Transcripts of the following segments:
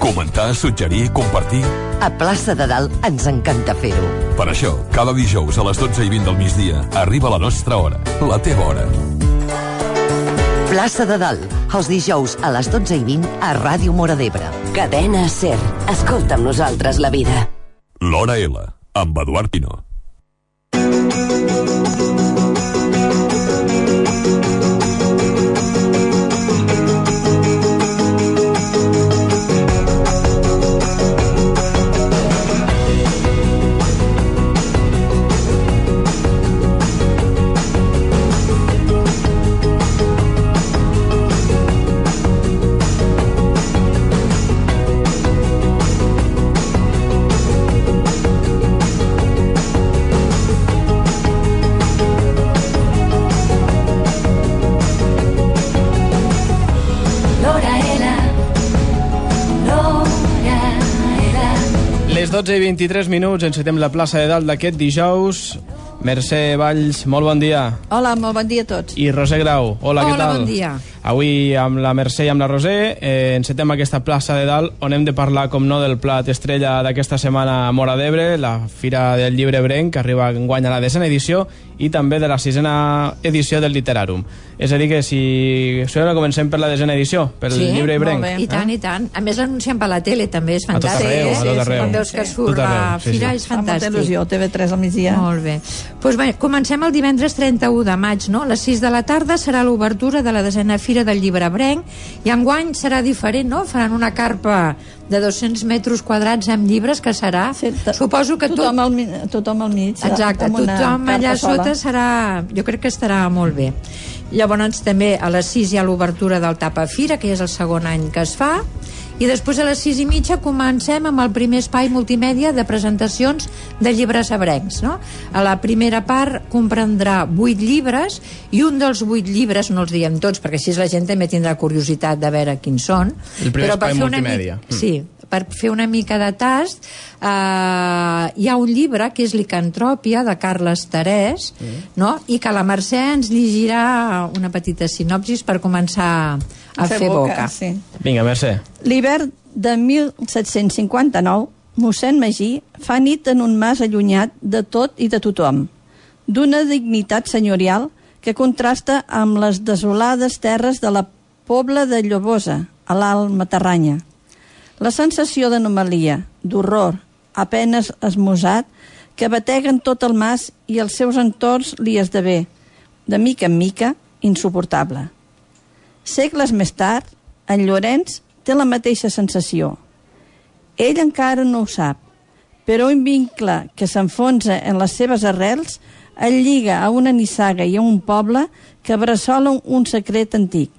Comentar, suggerir, compartir... A Plaça de Dalt ens encanta fer-ho. Per això, cada dijous a les 12:20 del migdia arriba la nostra hora, la teva hora. Plaça de Dalt, els dijous a les 12:20 a Ràdio Móra d'Ebre. Cadena SER. Escolta amb nosaltres la vida. L'Hora L, amb Eduard Pino. Les 12:23, encetem la plaça de Dalt d'aquest dijous. Mercè Valls, molt bon dia. Hola, molt bon dia a tots. I Roser Grau, hola, què tal? Hola, bon dia. Avui amb la Mercè i amb la Roser encetem aquesta plaça de Dalt on hem de parlar, com no, del plat estrella d'aquesta setmana a Móra d'Ebre, la Fira del Llibre Ebrenc, que arriba enguany a la 10ª edició, i també de la 6ª edició del Literarum. És a dir, que si comencem per la 10ª edició, pel Llibre Ebrenc. I tant, i tant. A més l'anunciem per la tele, també és fantàstic. A tot arreu. Quan veus que surt la Fira és fantàstic. Amb molta il·lusió, TV3 al migdia. Molt bé. Doncs bé, comencem el divendres 31 de maig, no? A les 6 de la tarda serà l'obertura de la 10ª Fira del Llibre Ebrenc, i enguany serà diferent, no? Faran una carpa de 200 metres quadrats amb llibres, que serà... Sí, suposo que tothom al mig. Exacte, tothom allà sota serà... Jo crec que estarà molt bé. Llavors també a les 6 hi ha l'obertura del Tapa Fira, que és el segon any que es fa, i després a les 6:30 comencem amb el primer espai multimèdia de presentacions de llibres ebrencs, no? A la primera part comprendrà 8 llibres, i un dels 8 llibres, no els diem tots perquè així la gent també tindrà curiositat de veure quins són, el primer espai multimèdia. Sí, per fer una mica de tast, hi ha un llibre que és Licantropia, de Carles Terès, no? I que la Mercè ens llegirà una petita sinopsis per començar a fer boca. Sí. Vinga, Mercè. L'hivern de 1759, mossèn Magí fa nit en un mas allunyat de tot i de tothom, d'una dignitat senyorial que contrasta amb les desolades terres de la Pobla de Llobosa, a l'Alt Matarranya. La sensació d'anomalia, d'horror, apenes esmosat, que bateguen tot el mas i els seus entorns li esdevé, de mica en mica, insuportable. Segles més tard, en Llorenç té la mateixa sensació. Ell encara no ho sap, però un vincle que s'enfonsa en les seves arrels el lliga a una nissaga i a un poble que bressola un secret antic.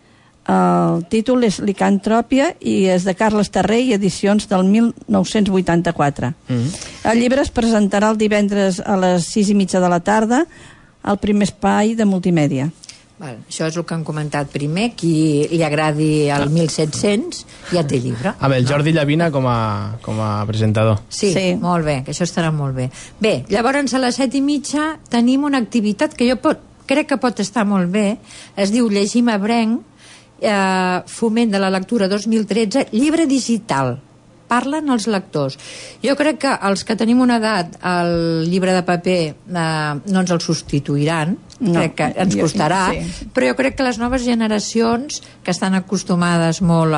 El títol és Licantropia i és de Carles Terré i edicions del 1984. El llibre es presentarà el divendres a les 6:30 de la tarda al primer espai de multimèdia. Val, això és el que han comentat primer. Qui li agradi el 1700 ja té llibre. Amb el Jordi Llavina com a presentador. Sí, molt bé, que això estarà molt bé. Bé, llavors a les 7:30 tenim una activitat que jo crec que pot estar molt bé. Es diu Llegim Ebrenc, Foment de la Lectura 2013, llibre digital. Parlen els lectors. Jo crec que els que tenim una edat, el llibre de paper no ens el substituiran, crec que ens costarà, però jo crec que les noves generacions que estan acostumades molt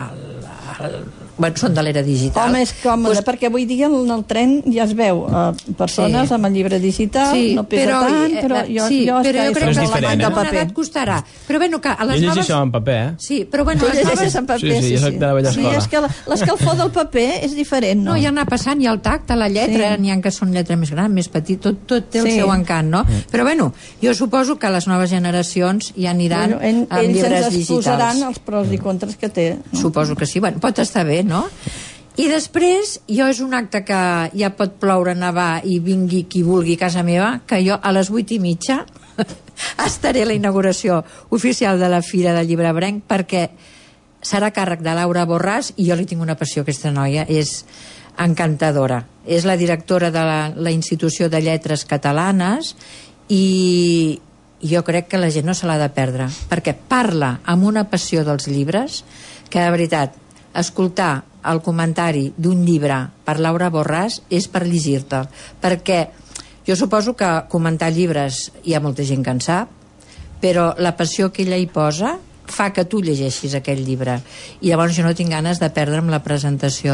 són de l'era digital. Home, és còmode, perquè avui dia en el tren ja es veu persones amb el llibre digital, no pesa tant, però jo crec que és la diferent, una edat costarà. Però bueno, que a les noves... Jo llegeixo en paper, Sí, però bueno... Tu llegeixes en paper, sí. Jo soc de la vella escola. És que l'escalfor del paper és diferent, no? No, ja anar passant, hi ha el tacte, la lletra, n'hi ha que són lletra més gran, més petit, tot té el seu encant, no? Però bueno, jo suposo que les noves generacions ja aniran amb llibres digitals. Ells ens exposaran els pros i contres que té. Suposo que sí, bueno, pot estar bé, no? I després, jo és un acte que ja pot ploure, nevar i vingui qui vulgui a casa meva, que jo a les 8:30 estaré a la inauguració oficial de la Fira del Llibre Ebrenc, perquè serà càrrec de Laura Borràs, i jo li tinc una passió a aquesta noia, és encantadora. És la directora de la Institució de Lletres Catalanes, i jo crec que la gent no se l'ha de perdre, perquè parla amb una passió dels llibres que, de veritat, escoltar el comentari d'un llibre per Laura Borràs és per llegir-te'l, perquè jo suposo que comentar llibres hi ha molta gent que en sap, però la passió que ella hi posa fa que tu llegeixis aquell llibre, i llavors jo no tinc ganes de perdre'm la presentació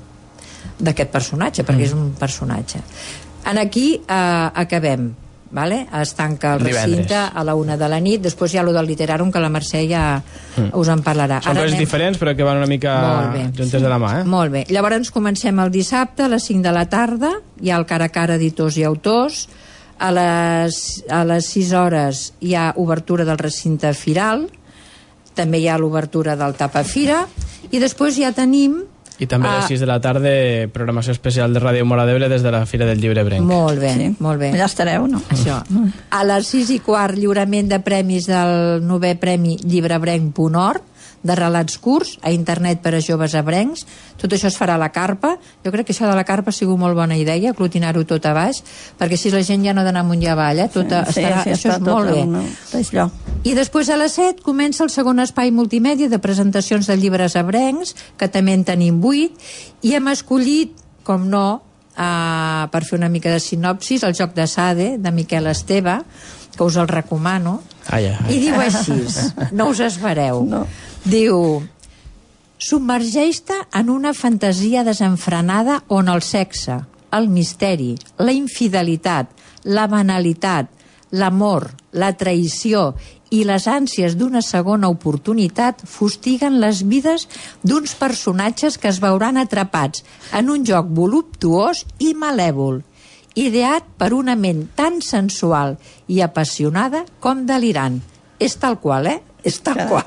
d'aquest personatge, perquè és un personatge. Aquí acabem, vale? Es tanca el recinte a la 1 de la nit, després hi ha allò del Literàrum, que la Mercè ja us en parlarà. Són coses diferents però que van una mica juntes de la mà, Molt bé, llavors comencem el dissabte a les 5 de la tarda, hi ha el cara a cara editors i autors, a les 6 hores hi ha obertura del recinte firal, també hi ha l'obertura del Tapafira, i després ja tenim... I també a les 6 de la tarda programació especial de Ràdio Móra d'Ebre des de la Fira del Llibre Ebrenc. Molt bé, molt bé. Allà estareu, no? Això. A les 6:15 lliurament de premis del 9è Premi llibrebrenc.org, de relats curts a internet per a joves ebrencs. Tot això es farà a la carpa. Jo crec que això de la carpa ha sigut molt bona idea, aglutinar-ho tot a baix, perquè així la gent ja no ha d'anar amunt i avall, això és molt bé. I després a les 7 comença el segon espai multimèdia de presentacions de llibres ebrencs, que també en tenim 8, i hem escollit, com no, per fer una mica de sinopsis, el Joc de Sade, de Miquel Esteve, que us el recomano. I diu així, no us espereu. Diu: submergeix-te en una fantasia desenfrenada on el sexe, el misteri, la infidelitat, la banalitat, l'amor, la traïció i les ànsies d'una segona oportunitat fustiguen les vides d'uns personatges que es veuran atrapats en un joc voluptuós i malèvol, ideat per una ment tan sensual i apassionada com delirant. És tal qual, És tal qual.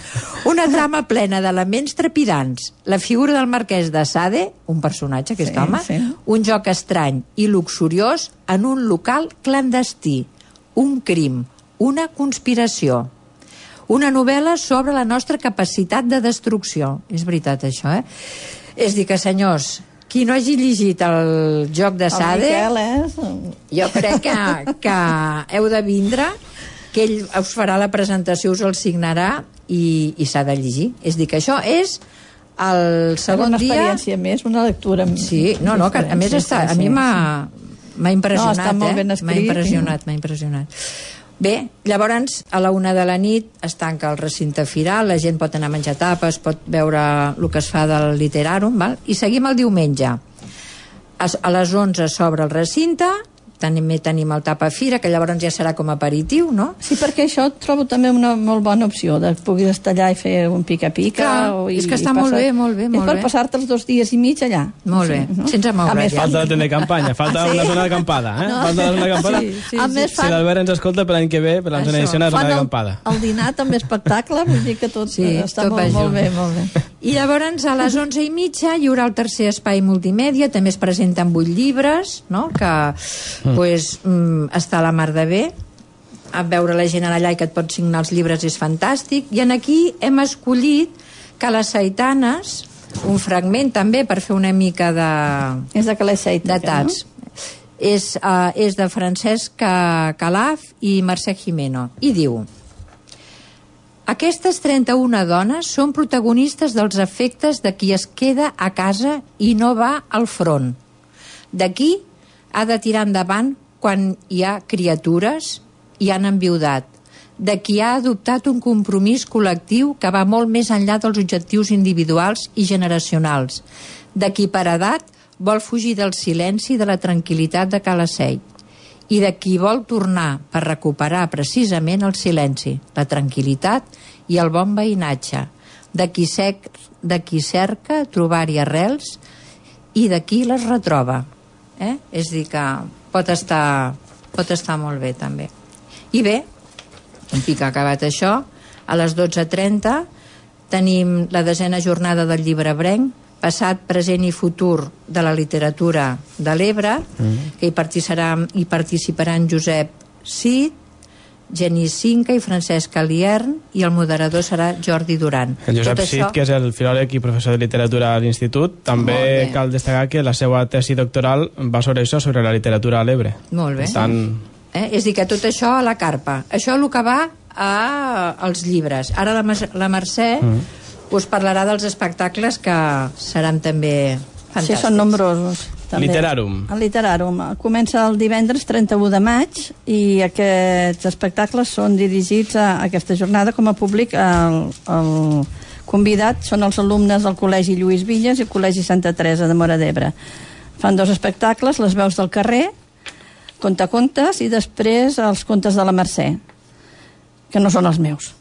Una trama plena d'elements trepidants, la figura del marquès de Sade, un personatge, aquest home, un joc estrany i luxuriós en un local clandestí, un crim, una conspiració. Una novel·la sobre la nostra capacitat de destrucció. És veritat, això, És dir que, senyors, qui no hagi llegit el Joc de Sade, jo crec que heu de vindre, que ell us farà la presentació, us el signarà i s'ha de llegir. És dir, que això és el segon dia... Una experiència més, una lectura... Sí, que a més a mi m'ha impressionat. Està molt ben escrit. M'ha impressionat. Bé, llavors a la 1 de la nit es tanca el recinte firal, la gent pot anar a menjar tapes, pot veure el que es fa del Literàrum, i seguim el diumenge. A les 11 s'obre el recinte, també tenim el Tapafira, que llavors ja serà com a aperitiu, no? Sí, perquè això trobo també una molt bona opció, de puguis estar allà i fer un pica-pica. És que està molt bé, molt bé. És per passar-te els 2 dies i mig allà. Molt bé, sense moure. Falta de tenir campanya, falta una zona d'acampada, Falta una zona d'acampada. Si l'Albert ens escolta per l'any que ve, per la zona edició, una zona d'acampada. El dinar també espectacle, vull dir que tot està molt bé, molt bé. I llavors a les 11:30 hi haurà el tercer espai multimèdia, també es presenten 8 llibres, no?, que està a la mar de bé. A veure la gent allà i que et pot signar els llibres és fantàstic. I aquí hem escollit que les Saitanes, un fragment també per fer una mica de... És de Calais Saitanes, no? És de Francesc Calaf i Mercè Jimeno. I diu: aquestes 31 dones són protagonistes dels efectes de qui es queda a casa i no va al front. D'aquí ha de tirar endavant quan hi ha criatures i han enviudat, de qui ha adoptat un compromís col·lectiu que va molt més enllà dels objectius individuals i generacionals, de qui per edat vol fugir del silenci i de la tranquil·litat de Calaceit, i de qui vol tornar per recuperar precisament el silenci, la tranquil·litat i el bon veïnatge, de qui cerca trobar-hi arrels i de qui les retroba. És dir, que pot estar molt bé també. I bé, un pic acabat això, a les 12:30 tenim la 10ª jornada del Llibre Ebrenc, passat, present i futur de la literatura de l'Ebre, que hi participaran Josep Cid, Genís Cinca i Francesc Aliern, i el moderador serà Jordi Duran. El Josep Cid, que és el filòleg i professor de literatura a l'Institut, també cal destacar que la seva tesi doctoral va sobre això, sobre la literatura a l'Ebre. Molt bé. És dir, que tot això a la carpa. Això és el que va als llibres. Ara la Mercè us parlarà dels espectacles que seran també fantàstics. Sí, són nombrosos. També. Literarum. El Literarum comença el divendres 31 de maig i aquests espectacles són dirigits a aquesta jornada com a públic. El convidat són els alumnes del Col·legi Lluís Vinyes i el Col·legi Santa Teresa de Móra d'Ebre. Fan 2 espectacles, Les veus del carrer, contacontes, i després els contes de la Mercè, que no són els meus.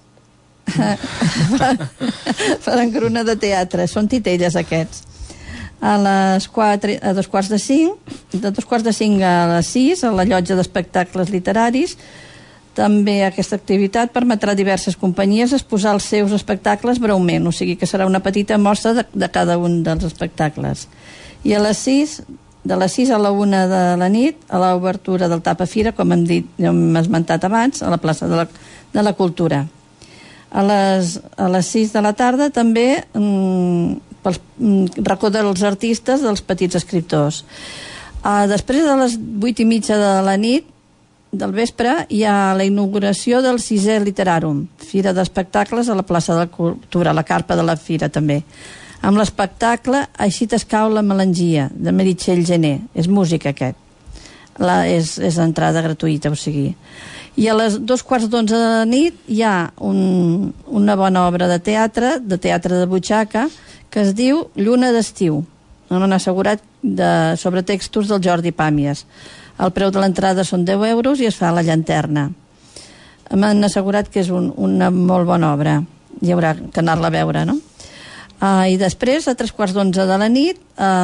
Faran cruna de teatre, són titelles aquests. A 2:45, de 2:45 a les 6, a la llotja d'espectacles literaris. També aquesta activitat permetrà a diverses companyies exposar els seus espectacles breument, o sigui que serà una petita mostra de cada un dels espectacles. I a les 6, de les 6 a la 1 de la nit, a l'obertura del Tapa Fira, com hem esmentat abans, a la plaça de la Cultura. A les 6 de la tarda també pel racó dels artistes, dels petits escriptors. Després de les 8:30 de la nit, del vespre, hi ha la inauguració del 6è Literarum, fira d'espectacles a la plaça de la Cultura, a la carpa de la fira també, amb l'espectacle Així t'escau la melangia, de Meritxell Gené. És música aquest, és entrada gratuïta, o sigui. I a les 2:15 de la nit hi ha una bona obra de teatre de butxaca, que es diu Lluna d'estiu, amb un assegurat sobre textos del Jordi Pàmies. El preu de l'entrada són 10 euros i es fa a la Llanterna. M'han assegurat que és una molt bona obra. Hi haurà que anar-la a veure, no? I després, a 3:15 de la nit,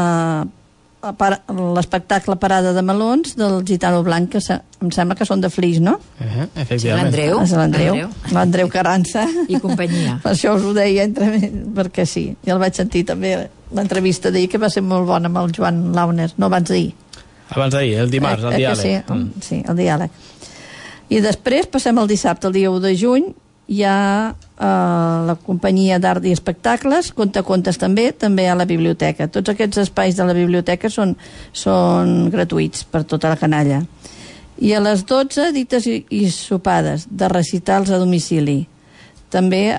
l'espectacle Parada de melons del Gitano Blanc, que em sembla que són de Flix, no? Efectivament. És l'Andreu Carrança. I companyia. Per això us ho deia, perquè sí. I el vaig sentir també, l'entrevista d'ahir, que va ser molt bona amb el Joan Launer, no abans d'ahir. Abans d'ahir, el dimarts, el diàleg. Sí, el diàleg. I després passem al dissabte, el dia 1 de juny, hi ha la companyia d'art i espectacles, contacontes també a la biblioteca. Tots aquests espais de la biblioteca són gratuïts per tota la canalla. I a les 12, dites i sopades de recitals a domicili. També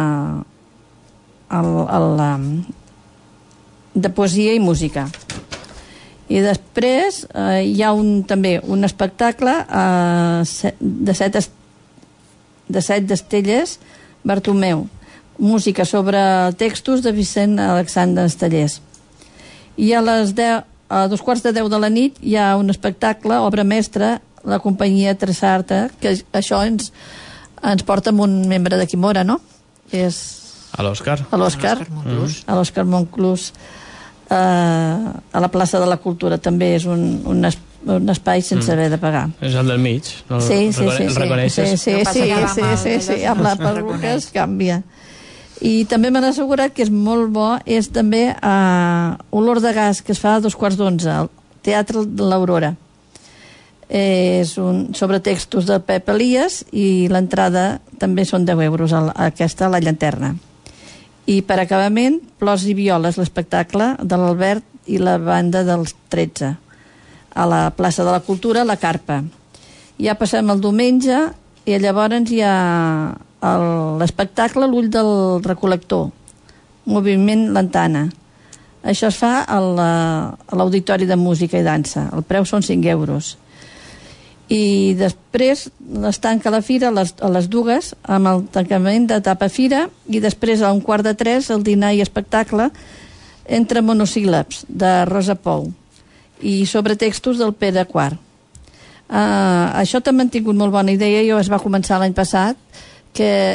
de poesia i música. I després hi ha també un espectacle de set d'Estellers Bartomeu, música sobre textos de Vicent Alexandre Estellers. I a 2:15 de la nit hi ha un espectacle, obra mestra, la companyia Tresarta, que això ens porta amb un membre de Quimora, no? És a l'Òscar Monclús, a la plaça de la Cultura. També és un espai sense haver de pagar. És el del mig, no? Sí. El reconeixes? Sí, amb la perruca es canvia. I també m'han assegurat que és molt bo, és també Olor de gas, que es fa a 2:15, al Teatre de l'Aurora. És sobre textos de Pep Elias i l'entrada també són 10 euros, aquesta a la Llanterna. I per acabament, Plors i violes, l'espectacle de l'Albert i la banda dels 13, a la plaça de la Cultura, la Carpa. Ja passem el diumenge i llavors hi ha l'espectacle L'ull del recol·lector, moviment Lantana. Això es fa a l'Auditori de Música i Dansa. El preu són 5 euros. I després es tanca la fira a les 2 amb el tancament de Tapa Fira i després a 2:45 el dinar i espectacle Entre monosíl·labs de Rosa Pou i sobre textos del Pere Quart. Això també han tingut molt bona idea. Es va començar l'any passat, que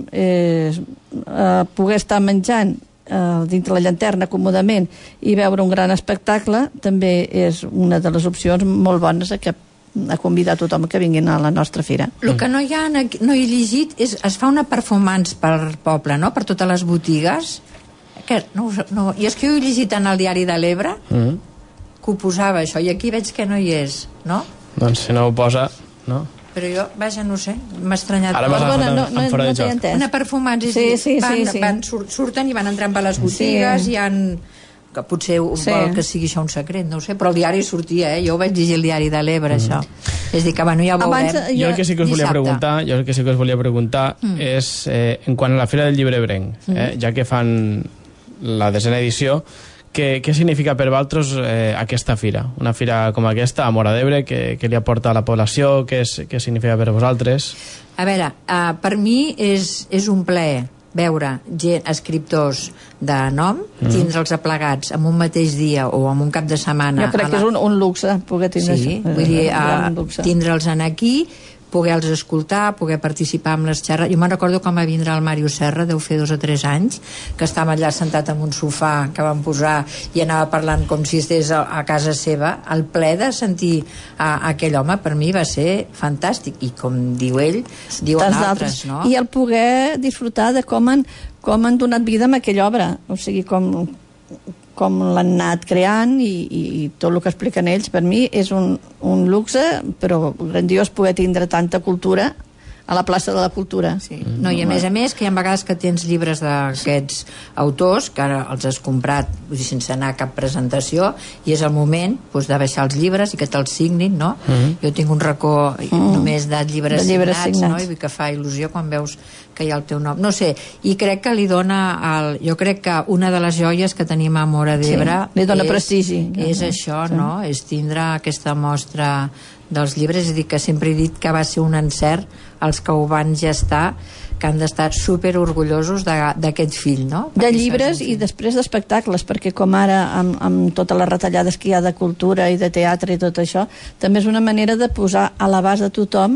poder estar menjant dintre la Llanterna còmodament i veure un gran espectacle també és una de les opcions molt bones a convidar tothom que vinguin a la nostra fira. El que no he llegit és es fa una performance per poble, no? Per totes les botigues. I és que ho he llegit en el Diari de l'Ebre, que ho posava això, i aquí veig que no hi és, no? Doncs si no ho posa, no? Però jo, vaja, no sé, m'ha estranyat. Ara m'has agafat en fora de joc. Una performance, sí. Surten i van entrant per les botigues, hi ha que potser vol que sigui això un secret, no ho sé, però el diari sortia, jo ho vaig llegir el diari de l'Ebre, això. És dir, que bueno, ja ho veurem. Jo el que sí que us volia preguntar, és, en quant a la Fira del Llibre Ebrenc, ja que fan la 10a edició, què significa per vosaltres aquesta fira? Una fira com aquesta, a Móra d'Ebre, què li aporta a la població? Què significa per vosaltres? A veure, per mi és un plaer veure escriptors de nom, tindre'ls aplegats en un mateix dia o en un cap de setmana. Jo crec que és un luxe poder tindre això. Sí, vull dir, tindre'ls aquí, poder-los escoltar, poder participar amb les xerrades. Jo me'n recordo com va vindre el Màrius Serra, deu fer 2 o 3 anys, que estava allà sentat en un sofà que van posar i anava parlant com si estigués a casa seva. El ple de sentir aquell home per mi va ser fantàstic, i com diu ell, diuen altres, no? I el poder disfrutar de com han donat vida a aquella obra, o sigui, com l'han anat creant i tot el que expliquen ells. Per mi és un luxe, però grandiós poder tindre tanta cultura a la plaça de la Cultura. Sí. No, i a més que hi ha vegades que tens llibres d'aquests autors que ara els has comprat, vull dir, sense anar a cap presentació, i és el moment de baixar els llibres i que te'ls signin, no? Jo tinc un racó només de llibres signats, no? I que fa il·lusió quan veus que hi ha el teu nom. No sé, i crec que li dona jo crec que una de les joies que tenim a Móra d'Ebre li dona prestigi. És això, no? És tindre aquesta mostra dels llibres. És a dir, que sempre he dit que va ser un encert els que ho van gestar, que han d'estar super orgullosos d'aquest fill, no? De llibres i després d'espectacles, perquè com ara amb totes les retallades que hi ha de cultura i de teatre i tot això, també és una manera de posar a l'abast de tothom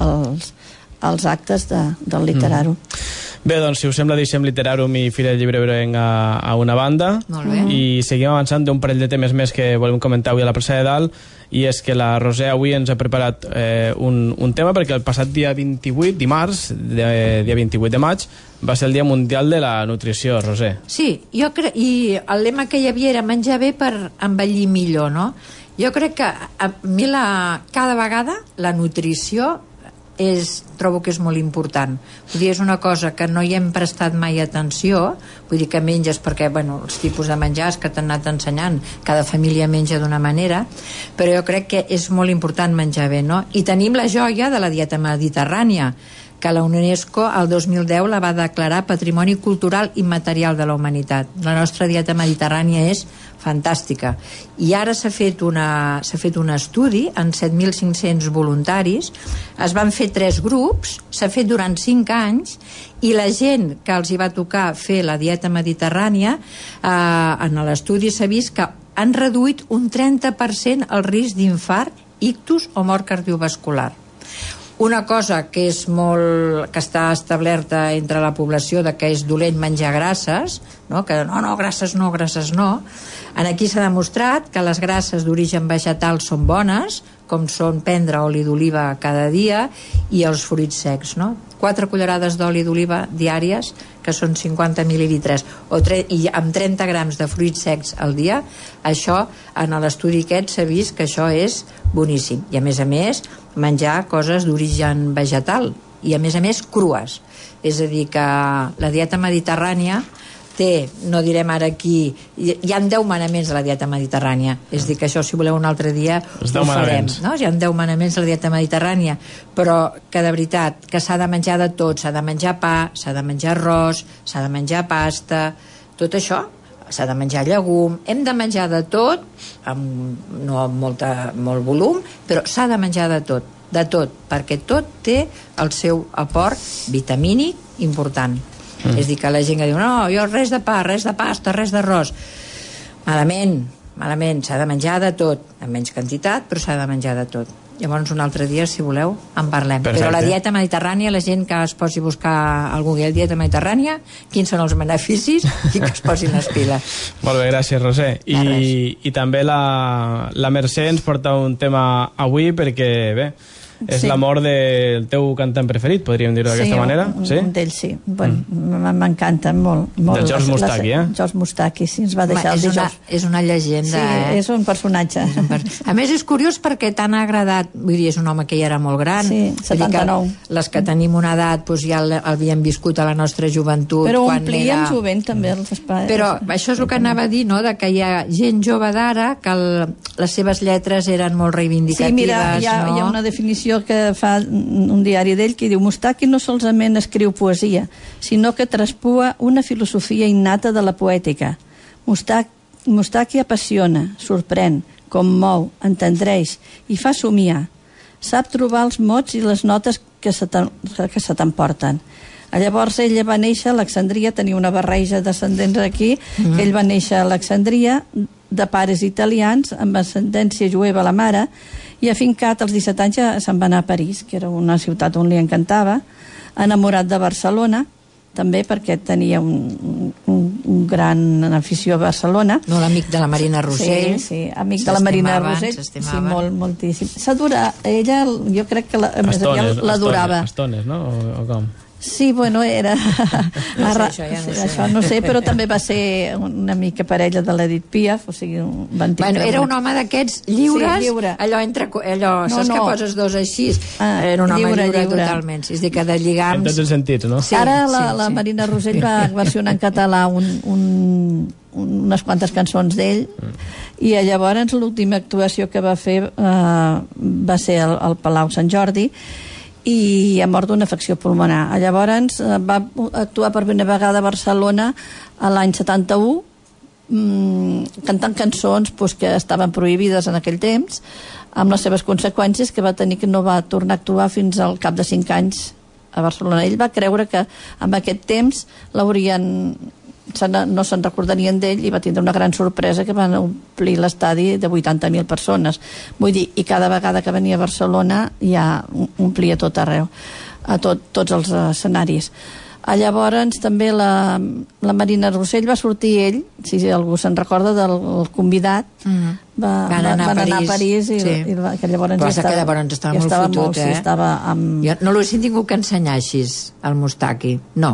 els actes del Literarum. Bé, doncs, si us sembla, deixem Literarum i Fira del Llibre Ebrenc a una banda i seguim avançant d'un parell de temes més que volem comentar avui a la pressa de dalt, i és que la Roser avui ens ha preparat un tema, perquè el passat dia 28, dimarts, dia 28 de maig, va ser el Dia Mundial de la Nutrició, Roser. Sí, jo crec, i el lema que hi havia era menjar bé per envellir millor, no? Jo crec que a mi cada vegada la nutrició trobo que és molt important. Vull dir, és una cosa que no hi hem prestat mai atenció, vull dir que menges perquè, bueno, els tipus de menjars que t'han anat ensenyant, cada família menja d'una manera, però jo crec que és molt important menjar bé, no? I tenim la joia de la dieta mediterrània, que la UNESCO el 2010 la va declarar Patrimoni Cultural Immaterial de la Humanitat. La nostra dieta mediterrània és fantàstica. I ara s'ha fet un estudi en 7.500 voluntaris, es van fer 3 grups, s'ha fet durant 5 anys, i la gent que els hi va tocar fer la dieta mediterrània, en l'estudi s'ha vist que han reduït un 30% el risc d'infart, ictus o mort cardiovascular. Una cosa que que està establerta entre la població, de que és dolent menjar grasses, no? Que no, grasses no. Aquí s'ha demostrat que les grasses d'origen vegetal són bones, com són prendre oli d'oliva cada dia, i els fruits secs, no? 4 cullerades d'oli d'oliva diàries, que són 50 mil·lilitres, i amb 30 grams de fruits secs al dia. Això, en l'estudi aquest, s'ha vist que això és boníssim. I a més, menjar coses d'origen vegetal, i a més crues. És a dir, que la dieta mediterrània té, no direm ara aquí, hi ha 10 manaments de la dieta mediterrània, és a dir, que això, si voleu, un altre dia ho farem, no? Hi ha 10 manaments de la dieta mediterrània, però que de veritat, que s'ha de menjar de tot, s'ha de menjar pa, s'ha de menjar arròs, s'ha de menjar pasta, tot això, s'ha de menjar llegum, hem de menjar de tot, no amb molt volum, però s'ha de menjar de tot, perquè tot té el seu aport vitamínic important. És a dir, que la gent que diu, no, jo res de pa, res de pasta, res d'arròs. Malament, s'ha de menjar de tot, en menys quantitat, però s'ha de menjar de tot. Llavors, un altre dia, si voleu, en parlem. Perfecte. Però la dieta mediterrània, la gent que es posi a buscar a Google dieta mediterrània, quins són els beneficis, i que es posin les piles. Molt bé, gràcies, Roser. I també la Mercè ens porta un tema avui, perquè, bé, és la mort del teu cantant preferit, podríem dir-ho d'aquesta manera. Sí, un d'ells, sí. Bueno, m'encanta molt. Del George Mustaki, George Mustaki, sí, ens va deixar el dijous. És una llegenda, Sí, és un personatge. A més, és curiós perquè t'han agradat, vull dir, és un home que ja era molt gran. Sí, 79. Les que tenim una edat, doncs ja l'havíem viscut a la nostra joventut. Però omplíem jovent, també, els espais. Però això és el que anava a dir, no?, de que hi ha gent jove d'ara que les seves lletres eren molt reivindicatives. Sí, mira, hi ha una definició que fa un diari d'ell que diu: Mustaki no solament escriu poesia, sinó que traspua una filosofia innata de la poètica. Mustaki apassiona, sorprèn, commou, entendreix i fa somiar. Sap trobar els mots i les notes que se t'emporten. Llavors ella va néixer a Alexandria, tenia una barreja d'ascendents aquí, ell va néixer a Alexandria, de pares italians, amb ascendència jueva a la mare, i afincat als 17 anys se'n va anar a París, que era una ciutat on li encantava, enamorat de Barcelona, també perquè tenia un gran afició a Barcelona. No, l'amic de la Marina Rosell. Sí, amic de la Marina Rosell. Sí, moltíssim. Ella, jo crec que l'adorava. Estones, no? O com? Sí, bueno, era... Això no sé, però també va ser una mica parella de l'Edith Piaf, o sigui... Era un home d'aquests lliures, lliure. Saps que poses dos així? Era un home lliure totalment, és a dir, que de lligams... En tots els sentits, no? Ara la Marina Rosell va versionar en català unes quantes cançons d'ell, i llavors l'última actuació que va fer va ser al Palau Sant Jordi, i ha mort d'una afecció pulmonar. Llavors va actuar per primera vegada a Barcelona l'any 71, cantant cançons que estaven prohibides en aquell temps, amb les seves conseqüències, que va tenir que no va tornar a actuar fins al cap de 5 anys a Barcelona. Ell va creure que amb aquest temps no se'n recordarien d'ell, i va tindre una gran sorpresa que van omplir l'estadi de 80.000 persones. Vull dir, i cada vegada que venia a Barcelona ja omplia tot arreu, a tots els escenaris. Llavors també la Marina Rosell va sortir ell, si algú se'n recorda, del convidat, van anar a París i que llavors estava molt fotut, jo no l'he tingut que ensenyar així al Mustaki. No.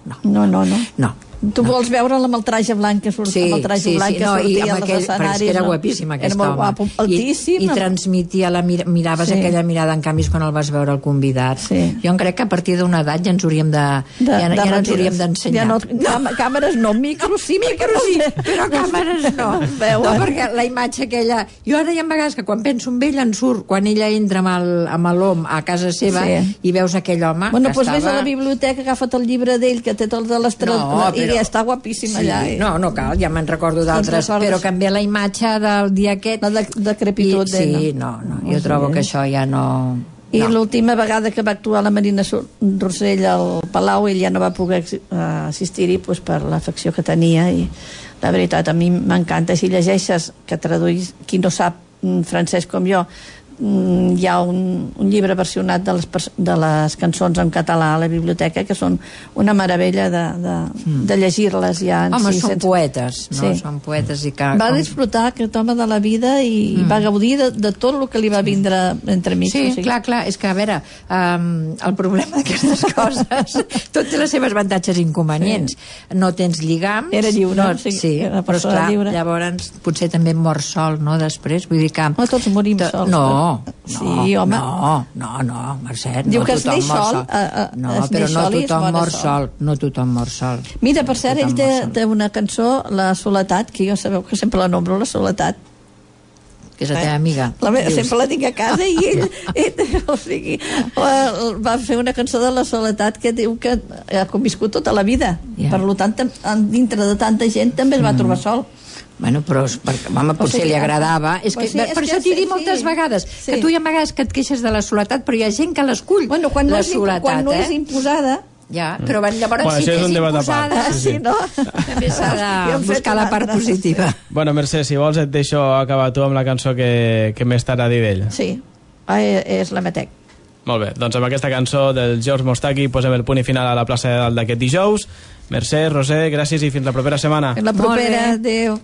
Tu vols veure'l amb el traje blanc que sortia, amb el traje blanc que sortia als escenaris. Era guapíssim aquest home. Era molt guapo, altíssim. I transmitia, miraves aquella mirada, en canvi quan el vas veure el convidat. Jo crec que a partir d'una edat ja ens hauríem d'ensenyar. Càmeres no, micros sí, però càmeres no. No, perquè la imatge aquella... Jo ara hi ha vegades que quan penso en ell en surt, quan ella entra amb l'home a casa seva i veus aquell home que estava... Doncs vés a la biblioteca, agafa't el llibre d'ell, que té tot de les... I està guapíssim allà. No cal, ja me'n recordo d'altres, però canvia la imatge del dia aquest. La decrepitud d'ell. Sí, no, jo trobo que això ja no... I l'última vegada que va actuar la Marina Rosell al Palau, ell ja no va poder assistir-hi per l'afecció que tenia, i la veritat, a mi m'encanta. Si llegeixes, que traduïs, qui no sap francès com jo, hi ha un llibre versionat de les cançons en català a la biblioteca, que són una meravella de llegir-les ja. Home, són poetes, no? Són poetes i que... Va disfrutar aquest home de la vida i va gaudir de tot el que li va vindre entremig. Sí, clar, és que a veure, el problema d'aquestes coses, tot té les seves avantatges i inconvenients. No tens lligams. Era lliure, sí, però esclar, llavors potser també mor sol, no, després, vull dir que... No, tots morim sols. No, Mercè, diu que es tothom neix sol, però no tothom mor sol. No tothom mor sol. Mira, per cert, ell té una cançó, La Soledat, que jo sabeu que sempre la nombro, La Soledat, que és la teva amiga. Sempre la tinc a casa, i ell o sigui, va fer una cançó de La Soledat que diu que ha conviscut tota la vida. Per tant, dintre de tanta gent també es va trobar sol. Bueno, però potser li agradava. Per això t'hi dic moltes vegades que tu hi ha vegades que et queixes de la soledat, però hi ha gent que l'escull, la soledat. Quan no és imposada, ja, però llavors sí que és imposada, també s'ha de buscar la part positiva. Bueno, Mercè, si vols et deixo acabar tu amb la cançó que més t'agradi d'ell. Sí, és la Metec. Molt bé, doncs amb aquesta cançó del George Mustaki posem el punt i final a la plaça de dalt d'aquest dijous. Mercè, Roser, gràcies i fins la propera setmana. Fins la propera, adéu.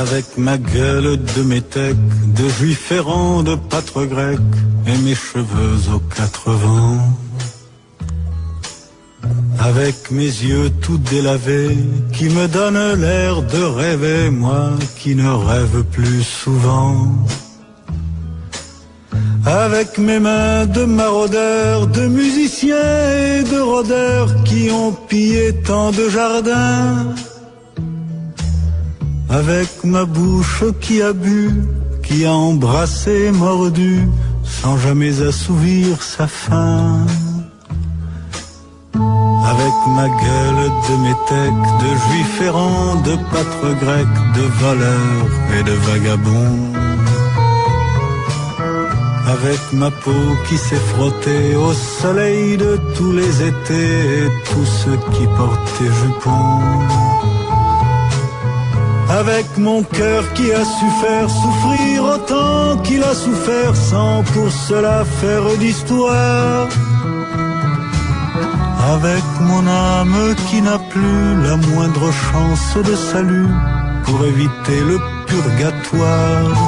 Avec ma gueule de métèque, de juif errant, de pâtre grec, et mes cheveux aux 4 vents. Avec mes yeux tout délavés, qui me donnent l'air de rêver, moi qui ne rêve plus souvent. Avec mes mains de maraudeurs, de musiciens et de rôdeurs qui ont pillé tant de jardins. Avec ma bouche qui a bu, qui a embrassé, mordu, sans jamais assouvir sa faim. Avec ma gueule de métèque, de juif errant, de pâtre grec, de voleur et de vagabond. Avec ma peau qui s'est frottée au soleil de tous les étés et tous ceux qui portaient jupons. Avec mon cœur qui a su faire souffrir autant qu'il a souffert sans pour cela faire d'histoire. Avec mon âme qui n'a plus la moindre chance de salut pour éviter le purgatoire.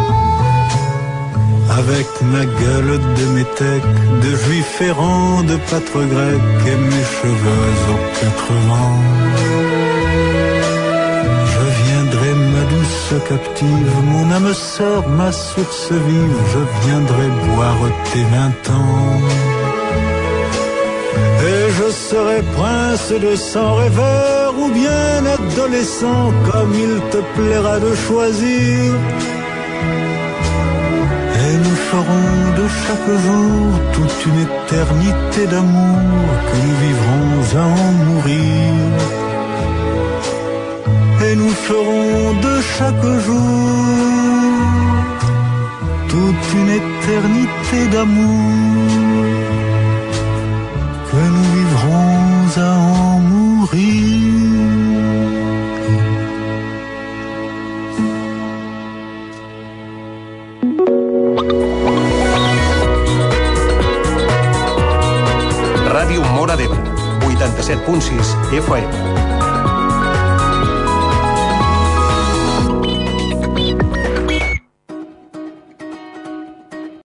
Avec ma gueule de métèque, de juif errant, de pâtre grec et mes cheveux aux 4 vents. Ma douce captive, mon âme sœur, ma source vive, je viendrai boire tes 20 ans. Et je serai prince de sang rêveur ou bien adolescent, comme il te plaira de choisir. Et nous ferons de chaque jour toute une éternité d'amour que nous vivrons à en mourir. Et nous ferons de chaque jour toute une éternité d'amour que nous vivrons à en mourir. Ràdio Móra d'Ebre, 87.6 FM.